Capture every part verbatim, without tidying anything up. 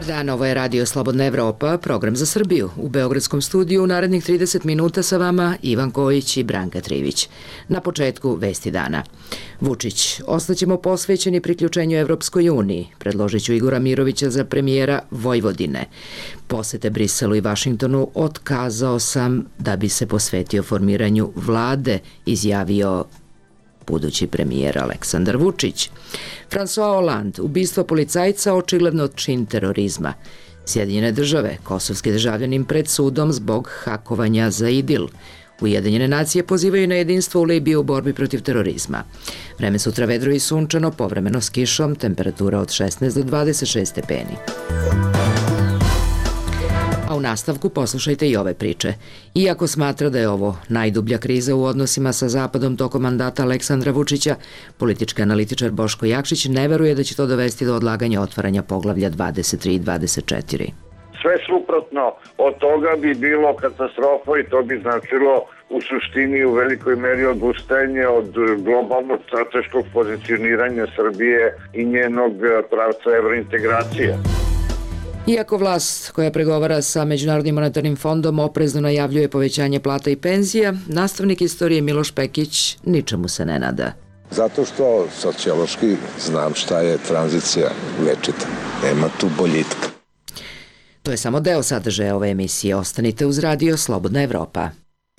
dan, ovo je Radio Slobodna Evropa, program za Srbiju. U Beogradskom studiju u narednih trideset minuta sa vama Ivan Kojić i Branka Trivić. Na početku vesti dana. Vučić, ostaćemo posvećeni priključenju Evropskoj uniji, predložit ću Igora Mirovića za premijera Vojvodine. Posete Briselu i Vašingtonu otkazao sam da bi se posvetio formiranju vlade, izjavio budući premijer Aleksandar Vučić. François Hollande, ubistvo policajca očigledno čin terorizma. Sjedinjene države, kosovski državljanin pred sudom zbog hakovanja za Idil. Ujedinjene nacije pozivaju na jedinstvo u Libiji u borbi protiv terorizma. Vreme sutra vedro i sunčano, povremeno s kišom, temperatura od šesnaest do dvadeset šest stepeni. A u nastavku poslušajte i ove priče. Iako smatra da je ovo najdublja kriza u odnosima sa Zapadom tokom mandata Aleksandra Vučića, politički analitičar Boško Jakšić ne veruje da će to dovesti do odlaganja otvaranja poglavlja dvadeset tri i dvadeset četiri. Sve suprotno od toga bi bilo katastrofa i to bi značilo u suštini u velikoj meri odustajanje od globalnog strateškog pozicioniranja Srbije i njenog pravca evrointegracije. Iako vlast koja pregovara sa Međunarodnim monetarnim fondom oprezno najavljuje povećanje plata i penzija, nastavnik istorije Miloš Pekić ničemu se ne nada. Zato što sociološki znam šta je tranzicija večita. Nema tu boljitka. To je samo deo sadržaja ove emisije. Ostanite uz Radio Slobodna Evropa.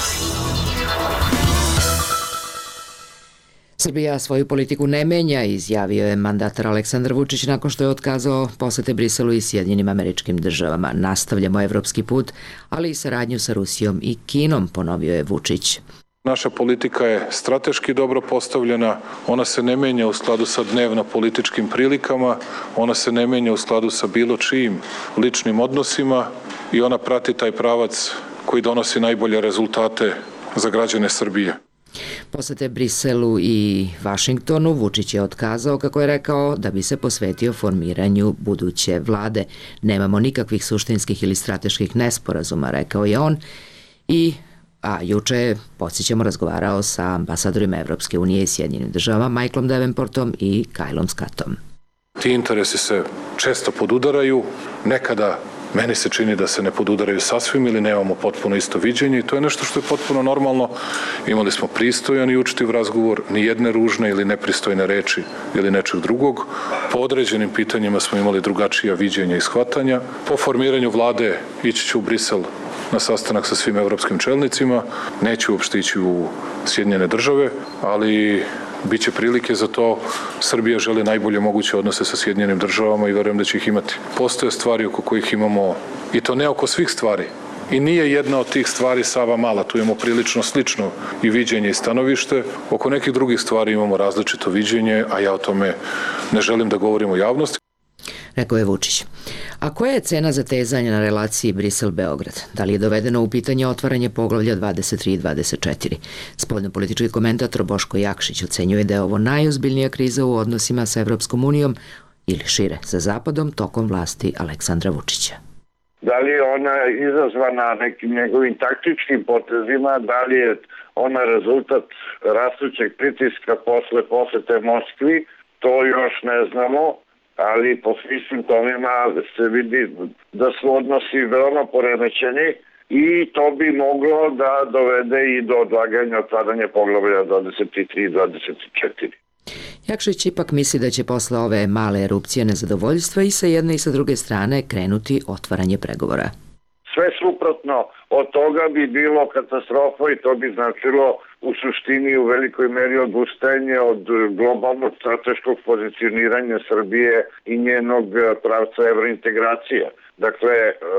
Srbija svoju politiku ne menja, izjavio je mandatar Aleksandar Vučić nakon što je otkazao posete Briselu i Sjedinjenim Američkim Državama. Nastavljamo evropski put, ali i saradnju sa Rusijom i Kinom, ponovio je Vučić. Naša politika je strateški dobro postavljena, ona se ne menja u skladu sa dnevno političkim prilikama, ona se ne menja u skladu sa bilo čijim ličnim odnosima i ona prati taj pravac koji donosi najbolje rezultate za građane Srbije. Posete Briselu i Vašingtonu Vučić je otkazao, kako je rekao, da bi se posvetio formiranju buduće vlade. Nemamo nikakvih suštinskih ili strateških nesporazuma, rekao je on. I, a juče je, podsjećamo, razgovarao sa ambasadorima Evropske unije i Sjedinjenim državama Michaelom Davenportom i Kylom Scottom. Ti interesi se često podudaraju, nekada meni se čini da se ne podudaraju sasvim ili nemamo potpuno isto viđenje i to je nešto što je potpuno normalno. Imali smo pristojan i učtiv razgovor, ni jedne ružne ili nepristojne reči ili nečeg drugog. Po određenim pitanjima smo imali drugačija viđenja i shvatanja. Po formiranju vlade ići ću u Brisel na sastanak sa svim evropskim čelnicima. Neću uopšte ići u Sjedinjene države, ali biće prilike za to. Srbija želi najbolje moguće odnose sa Sjedinjenim državama i verujem da će ih imati. Postoje stvari oko kojih imamo, i to ne oko svih stvari, i nije jedna od tih stvari Sava mala, tu imamo prilično slično i viđenje i stanovište. Oko nekih drugih stvari imamo različito viđenje, a ja o tome ne želim da govorim u javnosti. Rekao je Vučić. A koja je cena zatezanja na relaciji Brisel-Beograd? Da li je dovedeno u pitanje otvaranje poglavlja dvadeset tri i dvadeset četiri? Spoljnopolitički komentator Boško Jakšić ocenjuje da je ovo najozbiljnija kriza u odnosima sa Evropskom unijom ili šire sa Zapadom tokom vlasti Aleksandra Vučića. Da li je ona izazvana nekim njegovim taktičkim potezima, da li je ona rezultat rastućeg pritiska posle posete Moskvi, to još ne znamo. Ali po svim simptomima se vidi da su odnosi veoma poremećeni i to bi moglo da dovede i do odlaganja otvaranja poglavlja dvadeset tri i dvadeset četiri. Jakšić ipak misli da će posle ove male erupcije nezadovoljstva i sa jedne i sa druge strane krenuti otvaranje pregovora. Sve suprotno od toga bi bilo katastrofa i to bi značilo u suštini u velikoj meri odustajanje od globalnog strateškog pozicioniranja Srbije i njenog pravca evrointegracije. Dakle,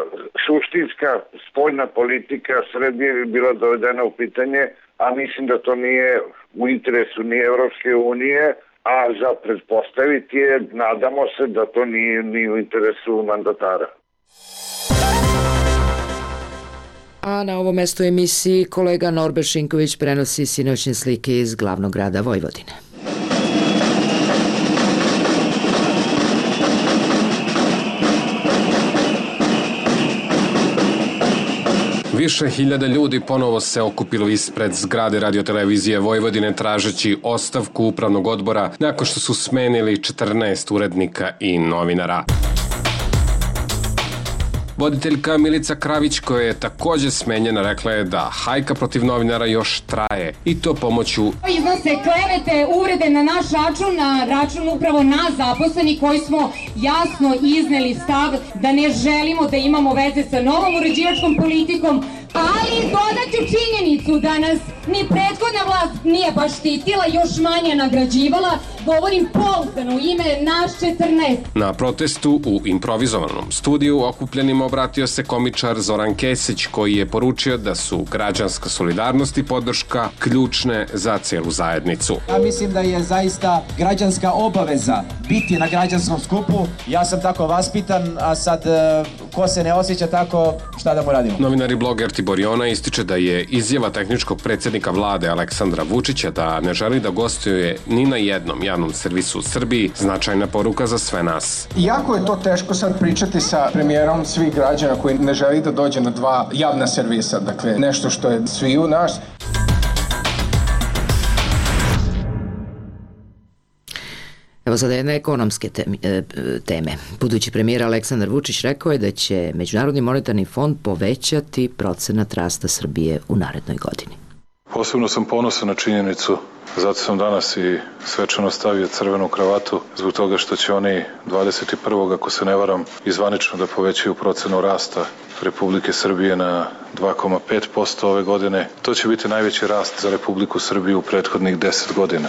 suštinska spoljna politika Srbije bi bila dovedena u pitanje, a mislim da to nije u interesu ni Evropske unije, a za pretpostaviti je, nadamo se da to nije ni u interesu mandatara. A na ovom mestu emisiji kolega Norbert Šinković prenosi sinoćne slike iz glavnog grada Vojvodine. Više hiljada ljudi ponovo se okupilo ispred zgrade radiotelevizije Vojvodine tražeći ostavku upravnog odbora nakon što su smenili četrnaest urednika i novinara. Voditeljka Milica Kravić, koja je takođe smenjena, rekla je da hajka protiv novinara još traje i to pomoću iznose klevete, uvrede na naš račun, na račun upravo nas zaposleni koji smo jasno izneli stav da ne želimo da imamo veze sa novom uređivačkom politikom, ali dodaću činjenicu da nas ni prethodna vlast nije baš štitila, još manje nagrađivala, govorim pouzdano u ime nas četrnaest. Na protestu u improvizovanom studiju okupljenima obratio se komičar Zoran Kesić, koji je poručio da su građanska solidarnost i podrška ključne za celu zajednicu. Ja mislim da je zaista građanska obaveza biti na građanskom skupu. Ja sam tako vaspitan, a sad ko se ne osjeća tako, šta da mu radimo? Novinar i bloger Tibor Jona ističe da je izjava tehničkog predsjednika vlade Aleksandra Vučića da ne želi da gostuje ni na jednom javnom servisu u Srbiji značajna poruka za sve nas. Iako je to teško sad pričati sa premijerom svih građana koji ne želi da dođe na dva javna servisa, dakle nešto što je svi u nas. Evo sada jedne ekonomske teme. Budući premijer Aleksandar Vučić rekao je da će Međunarodni monetarni fond povećati procenat rasta Srbije u narednoj godini. Posebno sam ponosan na činjenicu, zato sam danas i svečano stavio crvenu kravatu, zbog toga što će oni dvadeset prvog ako se ne varam, izvanično da povećaju procenu rasta Republike Srbije na dva zarez pet posto ove godine. To će biti najveći rast za Republiku Srbiju u prethodnih deset godina.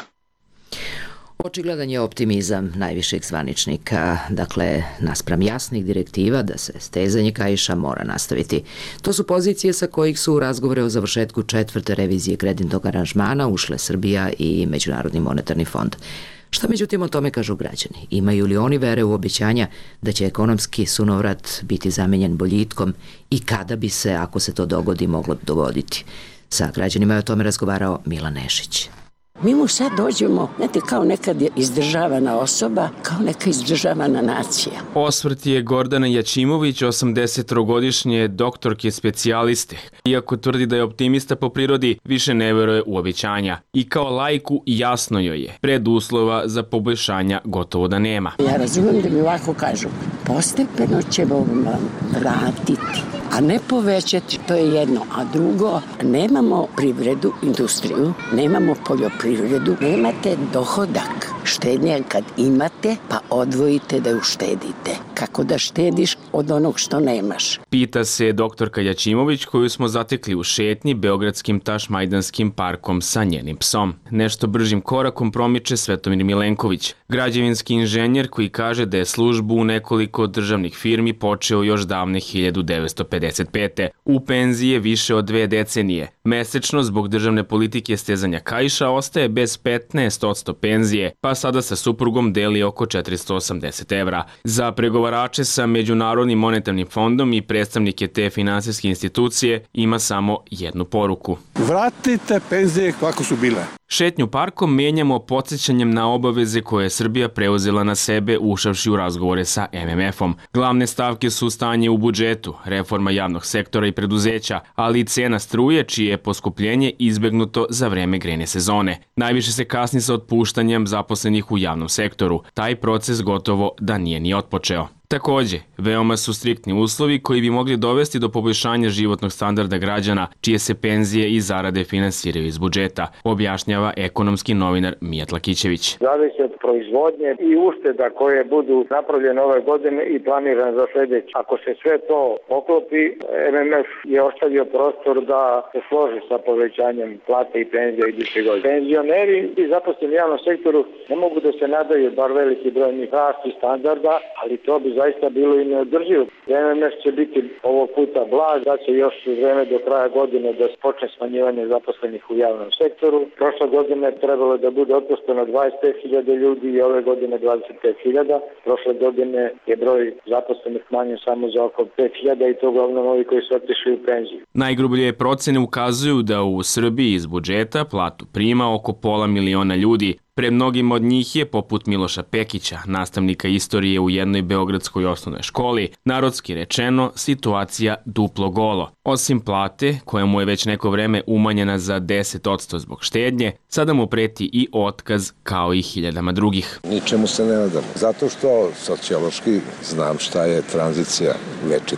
Očigledan je optimizam najvišeg zvaničnika, dakle, naspram jasnih direktiva da se stezanje kaiša mora nastaviti. To su pozicije sa kojih su u razgovore o završetku četvrte revizije kreditnog aranžmana ušle Srbija i Međunarodni monetarni fond. Šta međutim o tome kažu građani? Imaju li oni vere u obećanja da će ekonomski sunovrat biti zamenjen boljitkom i kada bi se, ako se to dogodi, moglo dogoditi? Sa građanima je o tome razgovarao Milan Nešić. Mi mu sad dođemo, znate, kao nekad je izdržavana osoba, kao neka izdržavana nacija. Osvrt je Gordana Jačimović, osamdesettrogodišnje doktorke specijaliste. Iako tvrdi da je optimista po prirodi, više ne veruje u obećanja. I kao laiku jasno joj je, preduslova za poboljšanja gotovo da nema. Ja razumijem da mi ovako kažu, postepeno ćemo vam vratiti, a ne povećati, to je jedno. A drugo, nemamo privredu, industriju, nemamo poljoprivredu, nemate dohodak. Štednja kad imate, pa odvojite da ju štedite. Kako da štediš od onog što nemaš? Pita se doktorka Jačimović, koju smo zatekli u šetnji Beogradskim Tašmajdanskim parkom sa njenim psom. Nešto bržim korakom promiče Svetomir Milenković, građevinski inženjer koji kaže da je službu u nekoliko državnih firmi počeo još davne hiljadu devetsto pedeset pete. U penziji je više od dve decenije. Mesečno zbog državne politike stezanja kaiša ostaje bez petnaest posto penzije, pa sada sa suprugom deli oko četiristo osamdeset evra. Za pregovarače sa Međunarodnim monetarnim fondom i predstavnike te finansijske institucije ima samo jednu poruku. Vratite penzije kako su bile. Šetnju parkom menjamo podsjećanjem na obaveze koje je Srbija preuzela na sebe ušavši u razgovore sa em em efom. Glavne stavke su stanje u budžetu, reforma javnog sektora i preduzeća, ali i cena struje čije je poskupljenje izbegnuto za vreme grejne sezone. Najviše se kasni sa otpuštanjem zaposlenih u javnom sektoru. Taj proces gotovo da nije ni otpočeo. Takođe, veoma su striktni uslovi koji bi mogli dovesti do poboljšanja životnog standarda građana, čije se penzije i zarade finansiraju iz budžeta, objašnjava ekonomski novinar Mijat Lakićević. Zavisi od proizvodnje i ušteda koje budu napravljene ove godine i planirane za sljedeće. Ako se sve to poklopi, em em ef je ostavio prostor da se složi sa povećanjem plate i penzija iduće godine. Penzioneri i zaposleni u javnom sektoru ne mogu da se nadaju bar veliki broj njih rasti standarda, ali to bi zaista bilo i neodrživo. em em ef će biti ovog puta blag, da će još vreme do kraja godine da počne smanjivanje zaposlenih u javnom sektoru. Prošle godine trebalo da bude otpušteno dvadeset pet hiljada ljudi i ove godine dvadeset pet hiljada. Prošle godine je broj zaposlenih manjen samo za oko pet hiljada i to uglavnom ovi koji su otišli u penziju. Najgrublje procene ukazuju da u Srbiji iz budžeta platu prima oko pola miliona ljudi. Pre mnogim od njih je, poput Miloša Pekića, nastavnika istorije u jednoj beogradskoj osnovnoj školi, narodski rečeno, situacija duplo golo. Osim plate, koja mu je već neko vreme umanjena za deset posto zbog štednje, sada mu preti i otkaz kao i hiljadama drugih. Ničemu se ne nadam, zato što sociološki znam šta je tranzicija večita.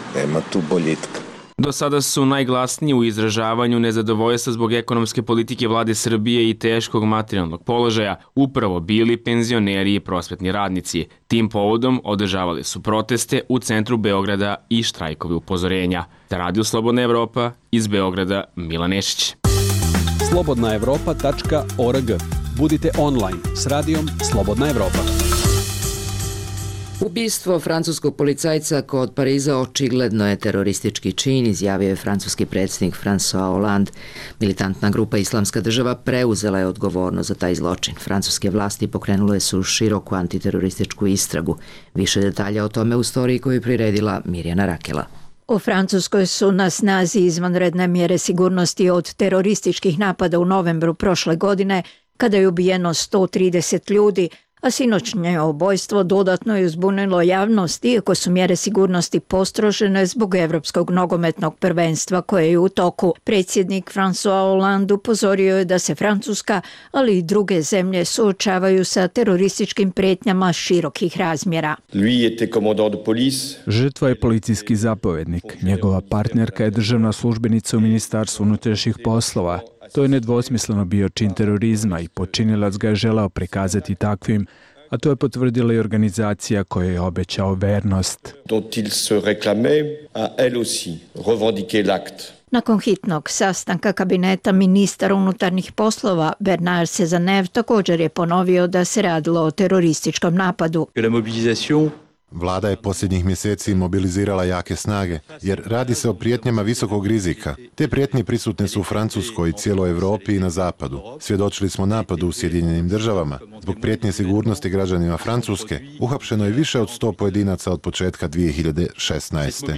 Nema tu boljitka. Do sada su najglasniji u izražavanju nezadovoljstva zbog ekonomske politike vlade Srbije i teškog materijalnog položaja upravo bili penzioneri i prosvetni radnici. Tim povodom održavali su proteste u centru Beograda i štrajkovi upozorenja. Da Radio Slobodna Evropa, iz Beograda, Milan Nešić. slobodna evropa tačka org. Budite online s radijom Slobodna Evropa. Ubistvo francuskog policajca kod Pariza očigledno je teroristički čin, izjavio je francuski predsjednik François Hollande. Militantna grupa Islamska država preuzela je odgovornost za taj zločin. Francuske vlasti pokrenule su široku antiterorističku istragu. Više detalja o tome u storiji koju je priredila Mirjana Rakela. U Francuskoj su na snazi izvanredne mjere sigurnosti od terorističkih napada u novembru prošle godine, kada je ubijeno sto trideset ljudi, a sinoćnje ubojstvo dodatno je uzbunilo javnost, iako su mjere sigurnosti postrožene zbog Evropskog nogometnog prvenstva koje je u toku. Predsjednik François Hollande upozorio je da se Francuska, ali i druge zemlje suočavaju sa terorističkim pretnjama širokih razmjera. Žrtva je policijski zapovjednik. Njegova partnerka je državna službenica u Ministarstvu unutrašnjih poslova. To je nedvosmisleno bio čin terorizma i počinilac ga je želeo prikazati takvim, a to je potvrdila i organizacija koja je obećao vernost. Nakon hitnog sastanka kabineta ministara unutarnjih poslova, Bernard Cazeneuve također je ponovio da se radilo o terorističkom napadu. Vlada je posljednjih mjeseci mobilizirala jake snage, jer radi se o prijetnjama visokog rizika. Te prijetnje prisutne su u Francuskoj, cijeloj Europi i na zapadu. Svjedočili smo napadu u Sjedinjenim državama. Zbog prijetnje sigurnosti građanima Francuske uhapšeno je više od sto pojedinaca od početka dvije hiljade šesnaeste.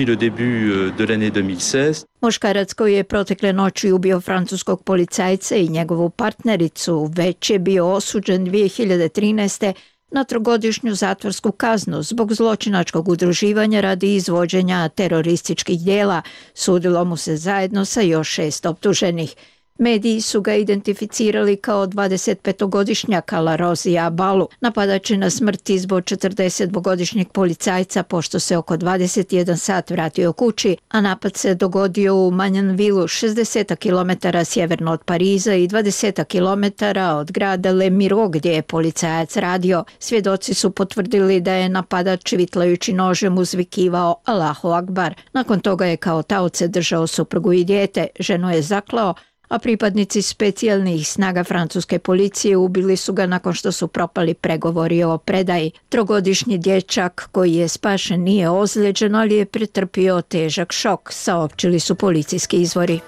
Muškarac koji je protekle noći ubio francuskog policajca i njegovu partnericu već je bio osuđen dvije hiljade trinaeste. na trogodišnju zatvorsku kaznu zbog zločinačkog udruživanja radi izvođenja terorističkih dijela. Sudilo mu se zajedno sa još šest optuženih. Mediji su ga identificirali kao dvadesetpetogodišnjaka Larozija Balu. Napadač je na smrt izbog četrdesetdvogodišnjeg policajca pošto se oko dvadeset jedan sat vratio kući, a napad se dogodio u Magnanvilu, šezdeset kilometara sjeverno od Pariza i dvadeset kilometara od grada Le Miro gdje je policajac radio. Svjedoci su potvrdili da je napadač vitlajući nožem uzvikivao Allahu Akbar. Nakon toga je kao taoce držao suprugu i dijete, ženu je zaklao, a pripadnici specijalnih snaga francuske policije ubili su ga nakon što su propali pregovori o predaji. Trogodišnji dječak koji je spašen nije ozlijeđen, ali je pretrpio težak šok, saopćili su policijski izvori.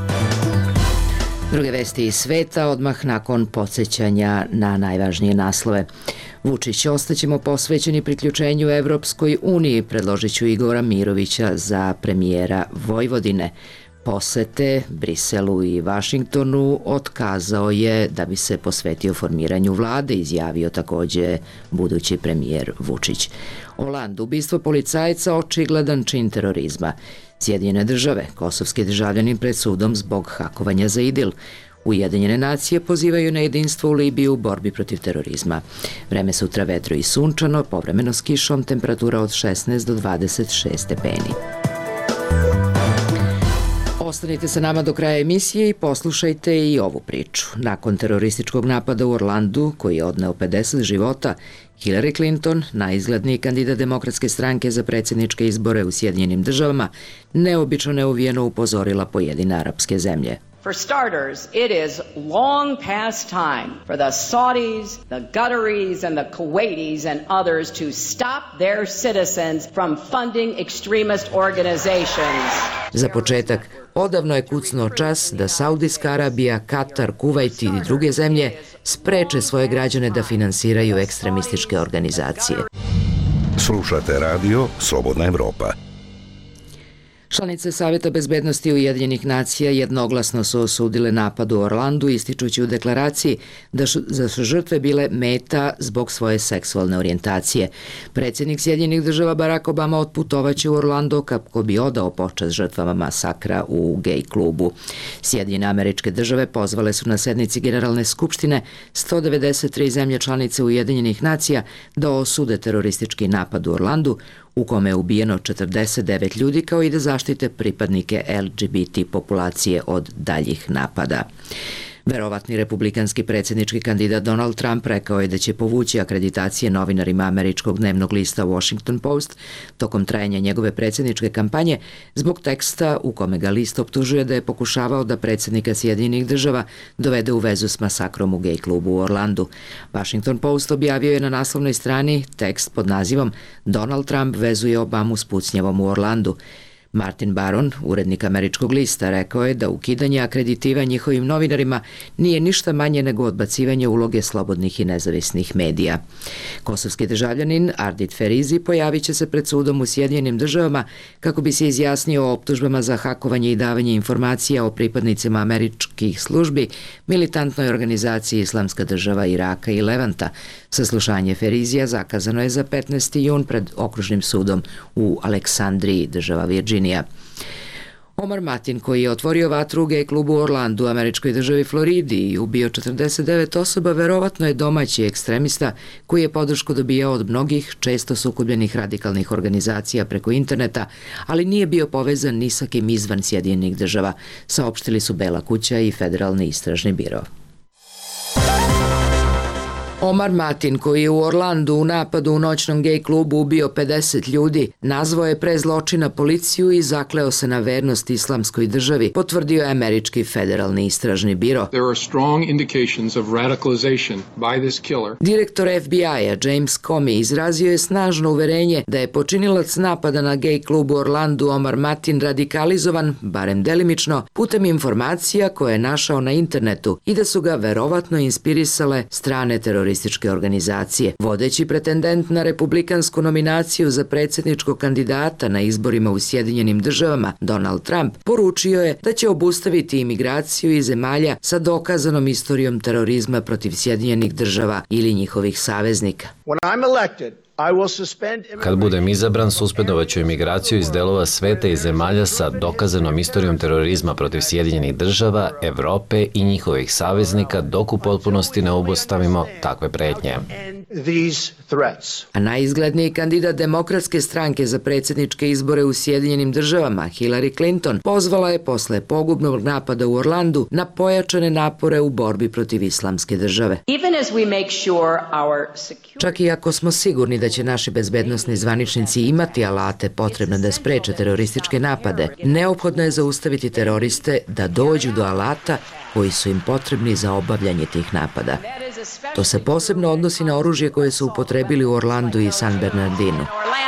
Druge vesti iz sveta odmah nakon podsjećanja na najvažnije naslove. Vučić, ostaćemo posvećeni priključenju Evropskoj uniji, predložit ću Igora Mirovića za premijera Vojvodine. Posete Briselu i Vašingtonu otkazao je da bi se posvetio formiranju vlade, izjavio također budući premijer Vučić. Hollande, ubistvo policajca očigledan čin terorizma. Sjedinjene države, kosovski državljanin pred sudom zbog hakovanja za IDIL. Ujedinjene nacije pozivaju na jedinstvo u Libiji u borbi protiv terorizma. Vreme sutra vetro i sunčano, povremeno s kišom, temperatura od šesnaest do dvadeset šest stepeni. Ostanite sa nama do kraja emisije i poslušajte i ovu priču. Nakon terorističkog napada u Orlandu, koji je odneo pedeset života, Hillary Clinton, najizgledniji kandidat Demokratske stranke za predsjedničke izbore u Sjedinjenim državama, neobično neuvijeno upozorila pojedine arapske zemlje. For starters, it is long past time for the Saudis, the Qataris, and the Kuwaitis and others to stop their citizens from funding extremist organizations. Za početak, odavno je kucnuo čas da Saudijska Arabija, Katar, Kuvajt i druge zemlje spreče svoje građane da finansiraju ekstremističke organizacije. Slušate radio Slobodna Evropa. Članice Savjeta bezbednosti Ujedinjenih nacija jednoglasno su osudile napad u Orlandu, ističući u deklaraciji da su žrtve bile meta zbog svoje seksualne orijentacije. Predsjednik Sjedinjenih država Barack Obama otputovaće u Orlando kako bi odao počast žrtvama masakra u gej klubu. Sjedinjene Američke države pozvale su na sednici Generalne skupštine sto devedeset tri zemlje članice Ujedinjenih nacija da osude teroristički napad u Orlandu, u kome je ubijeno četrdeset devet ljudi, kao i da zaštite pripadnike L G B T populacije od daljih napada. Verovatni republikanski predsjednički kandidat Donald Trump rekao je da će povući akreditacije novinarima američkog dnevnog lista Washington Post tokom trajanja njegove predsjedničke kampanje zbog teksta u kome ga list optužuje da je pokušavao da predsjednika Sjedinjenih država dovede u vezu s masakrom u gej klubu u Orlandu. Washington Post objavio je na naslovnoj strani tekst pod nazivom Donald Trump vezuje Obamu s pucnjavom u Orlandu. Martin Baron, urednik američkog lista, rekao je da ukidanje akreditiva njihovim novinarima nije ništa manje nego odbacivanje uloge slobodnih i nezavisnih medija. Kosovski državljanin Ardit Ferizi pojavit će se pred sudom u Sjedinjenim državama kako bi se izjasnio o optužbama za hakovanje i davanje informacija o pripadnicima američkih službi militantnoj organizaciji Islamska država Iraka i Levanta. Saslušanje Ferizija zakazano je za petnaesti jun pred okružnim sudom u Aleksandriji, država Virginija. Omar Matin, koji je otvorio vatru u gej klubu u Orlandu, američkoj državi Floridi, i ubio četrdeset devet osoba, verovatno je domaći ekstremista koji je podršku dobijao od mnogih, često sukobljenih radikalnih organizacija preko interneta, ali nije bio povezan ni sa kim izvan Sjedinjenih država, saopštili su Bela kuća i Federalni istražni biro. Omar Matin, koji je u Orlandu u napadu u noćnom gej klubu ubio pedeset ljudi, nazvao je pre zločina policiju i zakleo se na vernost islamskoj državi, potvrdio je američki Federalni istražni biro. Direktor F B I-a James Comey izrazio je snažno uverenje da je počinilac napada na gej klub u Orlandu Omar Matin radikalizovan, barem delimično, putem informacija koje je našao na internetu i da su ga verovatno inspirisale strane terorističke organizacije. Vodeći pretendent na republikansku nominaciju za predsjedničkog kandidata na izborima u Sjedinjenim državama, Donald Trump, poručio je da će obustaviti imigraciju iz zemalja sa dokazanom istorijom terorizma protiv Sjedinjenih država ili njihovih saveznika. Kad budem izabran, suspendovaću imigraciju iz delova sveta i zemalja sa dokazanom istorijom terorizma protiv Sjedinjenih država, Evrope i njihovih saveznika dok u potpunosti ne obustavimo takve pretnje. A najizgledniji kandidat demokratske stranke za predsjedničke izbore u Sjedinjenim državama, Hillary Clinton, pozvala je posle pogubnog napada u Orlandu na pojačane napore u borbi protiv islamske države. Čak i ako smo sigurni da će naši bezbednosni zvaničnici imati alate potrebne da spreče terorističke napade, neophodno je zaustaviti teroriste da dođu do alata koji su im potrebni za obavljanje tih napada. To se posebno odnosi na oružje koje su upotrebili u Orlandu i San Bernardinu.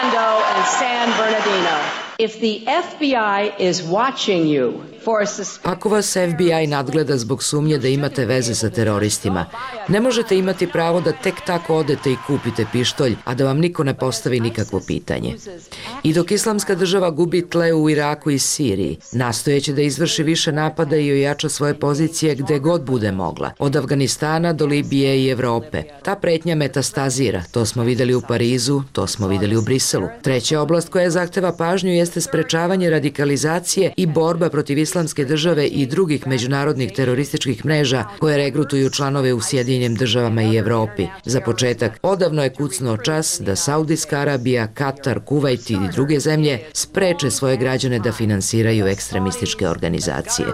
Ako vas F B I nadgleda zbog sumnje da imate veze sa teroristima, ne možete imati pravo da tek tako odete i kupite pištolj, a da vam niko ne postavi nikakvo pitanje. I dok islamska država gubi tle u Iraku i Siriji, nastojeći da izvrši više napada i ojača svoje pozicije gde god bude mogla, od Afganistana do Libije i Evrope. Ta pretnja metastazira, to smo videli u Parizu, to smo videli u Briselu. Treća oblast koja zahteva pažnju jeste sprečavanje radikalizacije i borba protiv islamske države i drugih međunarodnih terorističkih mreža koje regrutuju članove u Sjedinjenim državama i Evropi. Za početak, odavno je kucnuo čas da Saudijska Arabija, Katar, Kuvajt i druge zemlje spreče svoje građane da finansiraju ekstremističke organizacije.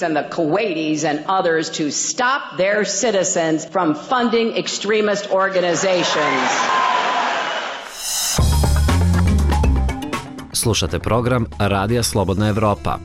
Slušate program Radija Slobodna Evropa.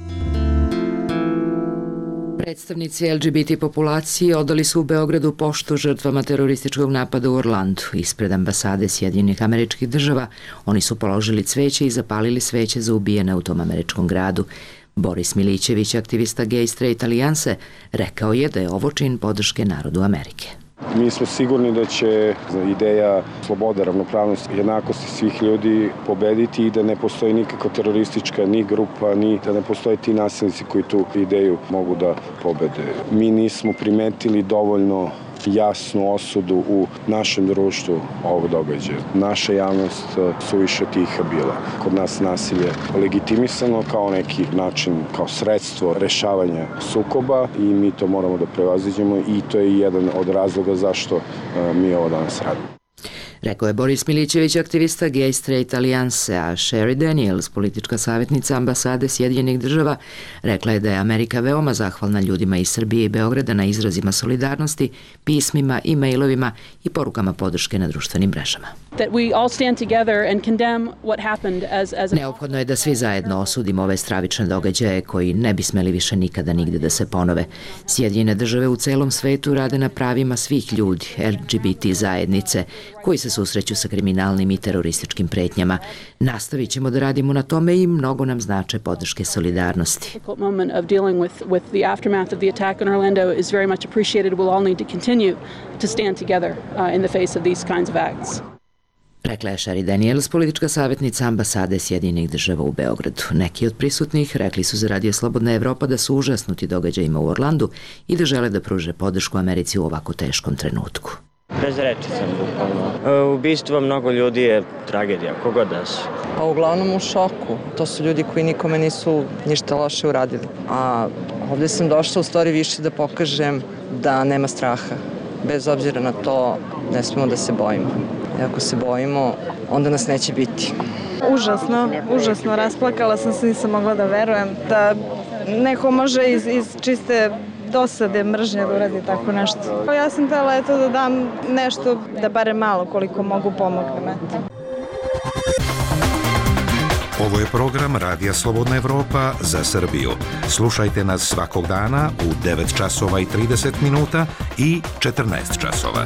Predstavnici L G B T populacije odali su u Beogradu poštu žrtvama terorističkog napada u Orlandu. Ispred ambasade Sjedinjenih Američkih Država oni su položili cveće i zapalili sveće za ubijene u tom američkom gradu. Boris Milićević, aktivista Gay Straight Alijanse, rekao je da je ovo čin podrške narodu Amerike. Mi smo sigurni da će ideja slobode, ravnopravnosti, jednakosti svih ljudi pobediti i da ne postoji nikakva teroristička ni grupa, ni da ne postoje ti nasilnici koji tu ideju mogu da pobede. Mi nismo primetili dovoljno jasnu osudu u našem društvu ovog događaja. Naša javnost suviše tiha bila. Kod nas nasilje legitimisano kao neki način, kao sredstvo rešavanja sukoba i mi to moramo da prevaziđemo i to je jedan od razloga zašto mi ovo danas radimo. Rekao je Boris Milićević, aktivista Gay Straight Alijanse, a Sherry Daniels, politička savjetnica ambasade Sjedinjenih država, rekla je da je Amerika veoma zahvalna ljudima iz Srbije i Beograda na izrazima solidarnosti, pismima i mailovima i porukama podrške na društvenim mrežama. Neophodno je da svi zajedno osudimo ove stravične događaje koji ne bi smeli više nikada nigde da se ponove. Sjedinjene države u celom svetu rade na pravima svih ljudi, L G B T zajednice, koji se susreću sa kriminalnim i terorističkim pretnjama. Nastavit ćemo da radimo na tome i mnogo nam znače podrške solidarnosti. Rekla je Sherry Daniels, politička savjetnica ambasade Sjedinjenih država u Beogradu. Neki od prisutnih rekli su za Radio Slobodna Evropa da su užasnuti događajima u Orlandu i da žele da pruže podršku Americi u ovako teškom trenutku. Bez reči sam bukvalno. Ubistvo mnogo ljudi je tragedija, koga da su. Pa uglavnom u šoku. To su ljudi koji nikome nisu ništa loše uradili. A ovdje sam došla u stvari više da pokažem da nema straha. Bez obzira na to ne smemo da se bojimo. I ako se bojimo, onda nas neće biti. Užasno, užasno. Rasplakala sam se, nisam mogla da verujem da neko može iz, iz čiste dosade, mržnje da uradi tako nešto. Ja sam htjela eto da dam nešto, da bare malo koliko mogu pomognem. Eto. Ovo je program Radija Slobodna Evropa za Srbiju. Slušajte nas svakog dana u devet časova i trideset minuta i četrnaest časova.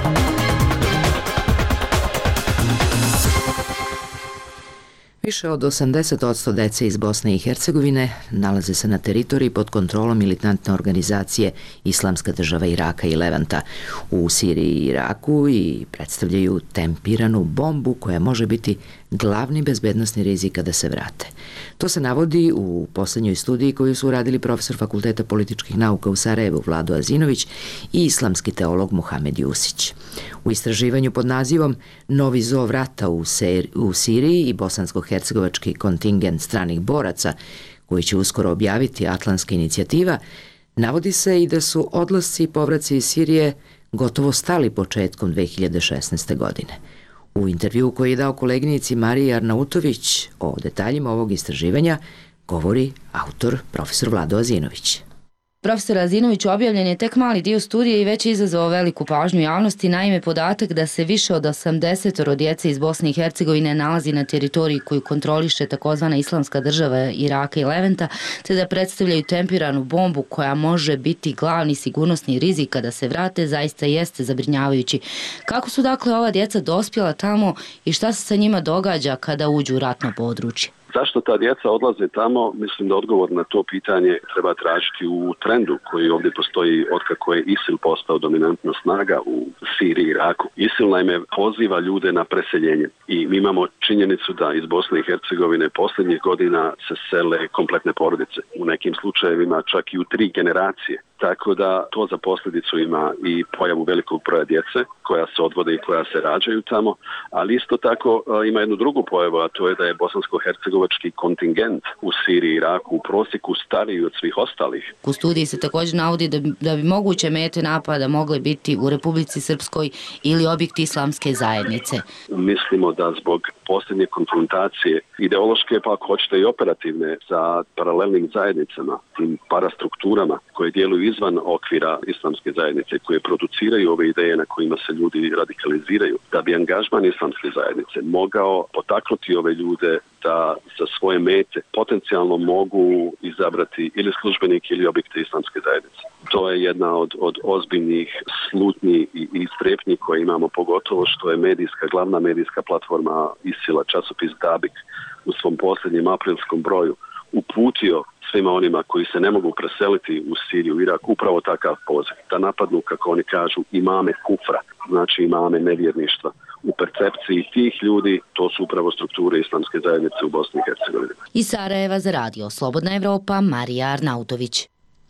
Više od osamdeset posto dece iz Bosne i Hercegovine nalaze se na teritoriji pod kontrolom militantne organizacije Islamska država Iraka i Levanta u Siriji i Iraku i predstavljaju tempiranu bombu koja može biti glavni bezbednosni rizik kada se vrate. To se navodi u poslednjoj studiji koju su uradili profesor Fakulteta političkih nauka u Sarajevu Vlado Azinović i islamski teolog Muhamed Jusić. U istraživanju pod nazivom Novi zov rata u, Ser, u Siriji i bosansko-hercegovački kontingent stranih boraca, koji će uskoro objaviti Atlantska inicijativa, navodi se i da su odlasci i povraci iz Sirije gotovo stali početkom dve hiljade šesnaeste. godine. U intervju koji je dao koleginici Mariji Arnautović o detaljima ovog istraživanja govori autor profesor Vlado Azinović. Profesor Azinović, objavljen je tek mali dio studije i već je izazvao veliku pažnju javnosti, naime podatak da se više od osamdeset djece iz Bosne i Hercegovine nalazi na teritoriji koju kontroliše takozvana Islamska država Iraka i Levanta, te da predstavljaju tempiranu bombu koja može biti glavni sigurnosni rizik kada se vrate, zaista jeste zabrinjavajući. Kako su dakle ova djeca dospjela tamo i šta se sa njima događa kada uđu u ratno područje? Zašto ta djeca odlaze tamo? Mislim da odgovor na to pitanje treba tražiti u trendu koji ovdje postoji otkako je ISIL postao dominantna snaga u Siriji i Iraku. ISIL naime poziva ljude na preseljenje i mi imamo činjenicu da iz Bosne i Hercegovine posljednjih godina se sele kompletne porodice. U nekim slučajevima čak i u tri generacije. Tako da to za posljedicu ima i pojavu velikog broja djece koja se odvode i koja se rađaju tamo, ali isto tako ima jednu drugu pojavu, a to je da je bosansko-hercegovački kontingent u Siriji i Iraku u prosjeku stariji od svih ostalih. U studiji se također navodi da bi, da bi moguće mete napada mogle biti u Republici Srpskoj ili objekti islamske zajednice. Mislimo da zbog posljednje konfrontacije ideološke, pa ako hoćete i operativne, sa paralelnim zajednicama, tim parastrukturama koje djeluju izvan okvira islamske zajednice, koje produciraju ove ideje na kojima se ljudi radikaliziraju, da bi angažman islamske zajednice mogao potaknuti ove ljude da za svoje mete potencijalno mogu izabrati ili službenike ili objekte islamske zajednice. To je jedna od, od ozbiljnih slutnji i, i strepnji koje imamo, pogotovo što je medijska, glavna medijska platforma ISIL-a, časopis Dabik, u svom posljednjem aprilskom broju uputio svima onima koji se ne mogu preseliti u Siriju, Irak, upravo takav poziv. Da napadnu, kako oni kažu, imame kufra, znači imame nevjerništva. U percepciji tih ljudi to su upravo strukture islamske zajednice u Bosni i Hercegovini. Iz Sarajeva za radio Slobodna Evropa, Marija Arnautović.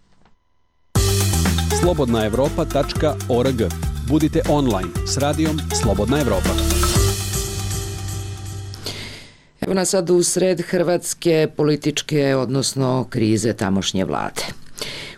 slobodna evropa tačka org. Budite online s radijom Slobodna Evropa. Evo nas sad u sred hrvatske političke, odnosno krize tamošnje vlade.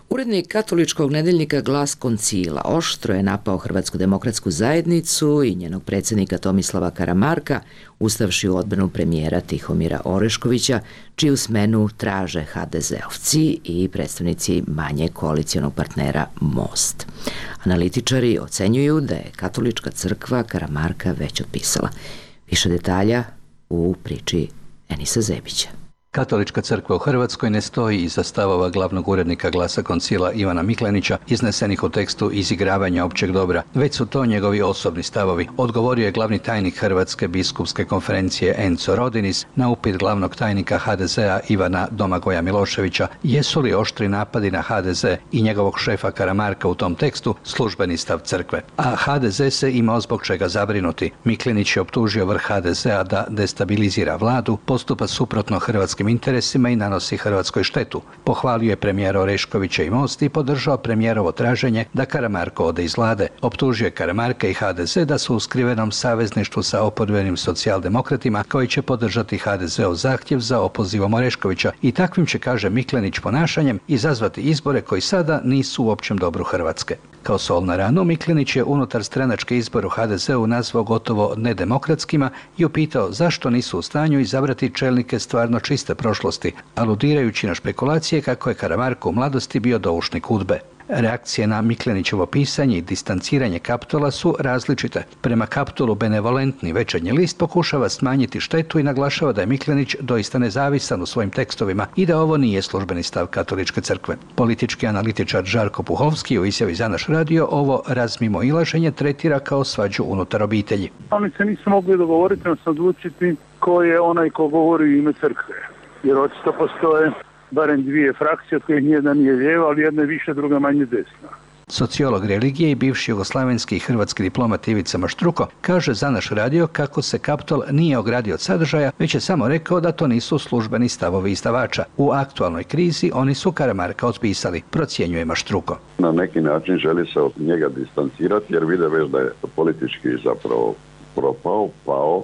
Urednik katoličkog nedeljnika Glas Koncila oštro je napao Hrvatsku demokratsku zajednicu i njenog predsjednika Tomislava Karamarka, ustavši u odbranu premijera Tihomira Oreškovića, čiju smenu traže ha de zeovci i predstavnici manje koalicijonog partnera Most. Analitičari ocenjuju da je katolička crkva Karamarka već otpisala. Više detalja u priči Enisa Zebića. Katolička crkva u Hrvatskoj ne stoji iza stavova glavnog urednika Glasa Koncila Ivana Miklenića iznesenih u tekstu izigravanja općeg dobra, već su to njegovi osobni stavovi, odgovorio je glavni tajnik Hrvatske biskupske konferencije Enzo Rodinis na upit glavnog tajnika ha de zea Ivana Domagoja Miloševića jesu li oštri napadi na ha de ze i njegovog šefa Karamarka u tom tekstu službeni stav crkve. A ha de ze se imao zbog čega zabrinuti. Miklenić je optužio vrh ha de zea da destabilizira vladu, postupa suprotno hrvatskim interesima i nanosi Hrvatskoj štetu. Pohvalio je premijera Oreškovića i Most i podržao premijerovo traženje da Karamarko ode iz vlade. Optužio je Karamarka i ha de ze da su u skrivenom savezništvu sa oporbenim socijaldemokratima koji će podržati ha de zeov zahtjev za opozivom Oreškovića i takvim će, kaže Miklenić, ponašanjem izazvati izbore koji sada nisu u općem dobru Hrvatske. Kao sol na ranu, Miklenić je unutar stranački izbor u ha de zeu nazvao gotovo nedemokratskima i upitao zašto nisu u stanju izabrati čelnike stvarno čiste prošlosti, aludirajući na špekulacije kako je Karamarko u mladosti bio doušnik udbe. Reakcije na Miklenićevo pisanje i distanciranje Kaptola su različite. Prema Kaptolu benevolentni Večernji list pokušava smanjiti štetu i naglašava da je Miklenić doista nezavisan u svojim tekstovima i da ovo nije službeni stav katoličke crkve. Politički analitičar Žarko Puhovski u izjavi za naš radio ovo razmimo ilaženje tretira kao svađu unutar obitelji. Oni se nisu mogli dogovoriti, no se odlučiti ko je onaj ko govori u ime crkve. Jer očito postoje barem dvije frakcije, od kojih nijedna nije lijeva, ali jedna je više, druga manje desna. Sociolog religije i bivši jugoslavenski i hrvatski diplomat Ivica Maštruko kaže za naš radio kako se Kaptol nije ogradio od sadržaja, već je samo rekao da to nisu službeni stavovi izdavača. U aktualnoj krizi oni su Karamarka otpisali, procjenjuje Maštruko. Na neki način želi se od njega distancirati jer vide već da je politički zapravo propao, pao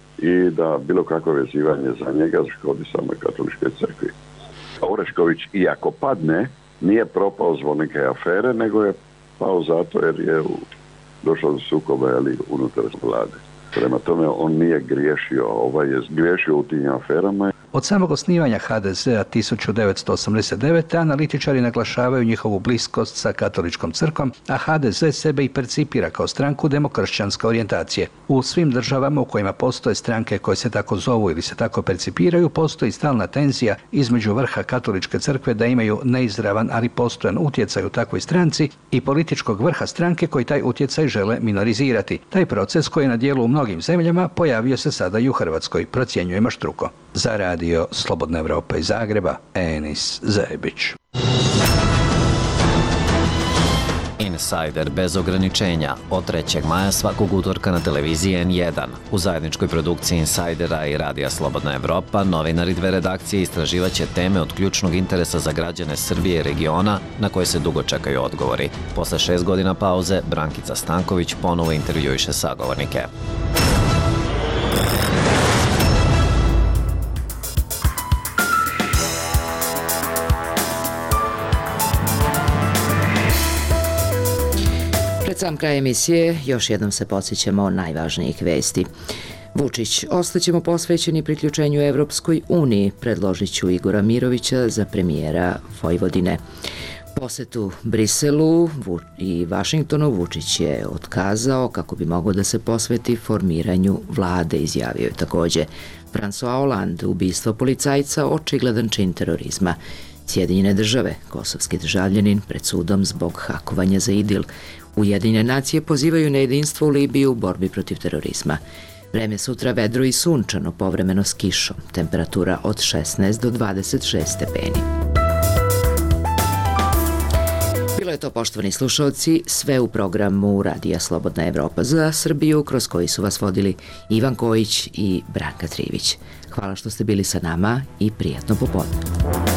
i da bilo kakvo vezivanje za njega škodi samoj katoličkoj crkvi. Orešković, iako padne, nije propao zbog neke afere, nego je pao zato jer je došao do sukoba unutar vlade. Prema tome on nije griješio, ovaj je griješio u tim aferama. Od samog osnivanja ha de zea tisuću devetsto osamdeset devete. analitičari naglašavaju njihovu bliskost sa katoličkom crkvom, a ha de ze sebe i percipira kao stranku demokršćanske orijentacije. U svim državama u kojima postoje stranke koje se tako zovu ili se tako percipiraju, postoji stalna tenzija između vrha katoličke crkve da imaju neizravan, ali postojan utjecaj u takvoj stranci i političkog vrha stranke koji taj utjecaj žele minorizirati. Taj proces koji je na dijelu u mnogim zemljama pojavio se sada i u Hrvatskoj, procjenjuje Maštruko. Za radio Slobodna Evropa iz Zagreba, Enis Zebić. Insider bez ograničenja od trećeg maja svakog utorka na televiziji en jedan. U zajedničkoj produkciji Insidera i radija Slobodna Evropa novinari dve redakcije istraživaće teme od ključnog interesa za građane Srbije i regiona na koje se dugo čekaju odgovori. Posle šest godina pauze, Brankica Stanković ponovo intervjuiše sagovornike. Pred sam kraj emisije još jednom se podsjećamo najvažnijih vesti. Vučić, ostaćemo posvećeni priključenju Evropskoj uniji, predložit ću Igora Mirovića za premijera Vojvodine. Posetu Briselu i Vašingtonu Vučić je otkazao kako bi mogao da se posveti formiranju vlade, izjavio je takođe. François Hollande, ubistvo policajca, očigledan čin terorizma. Sjedinjene države, kosovski državljanin pred sudom zbog hakovanja za Idil. Ujedinjene nacije pozivaju na jedinstvo u Libiji u borbi protiv terorizma. Vreme sutra vedro i sunčano, povremeno s kišom. Temperatura od šesnaest do dvadeset šest stepeni. Bilo je to, poštovani slušalci, sve u programu Radija Slobodna Evropa za Srbiju, kroz koji su vas vodili Ivan Kojić i Branka Trivić. Hvala što ste bili sa nama i prijatno popodne.